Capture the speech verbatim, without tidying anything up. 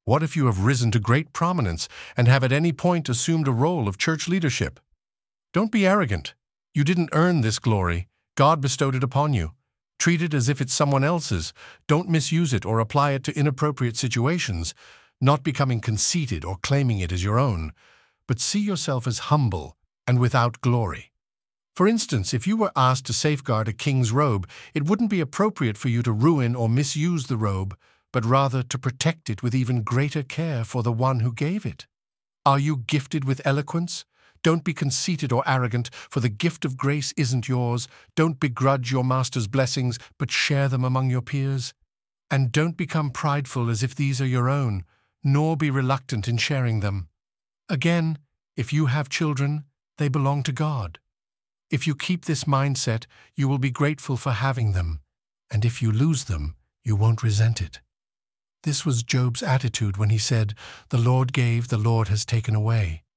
What if you have risen to great prominence and have at any point assumed a role of church leadership? Don't be arrogant. You didn't earn this glory. God bestowed it upon you. Treat it as if it's someone else's. Don't misuse it or apply it to inappropriate situations, not becoming conceited or claiming it as your own, but see yourself as humble and without glory. For instance, if you were asked to safeguard a king's robe, it wouldn't be appropriate for you to ruin or misuse the robe, but rather to protect it with even greater care for the one who gave it. Are you gifted with eloquence? Don't be conceited or arrogant, for the gift of grace isn't yours. Don't begrudge your master's blessings, but share them among your peers. And don't become prideful as if these are your own, nor be reluctant in sharing them. Again, if you have children, they belong to God. If you keep this mindset, you will be grateful for having them, and if you lose them, you won't resent it. This was Job's attitude when he said, "The Lord gave, the Lord has taken away."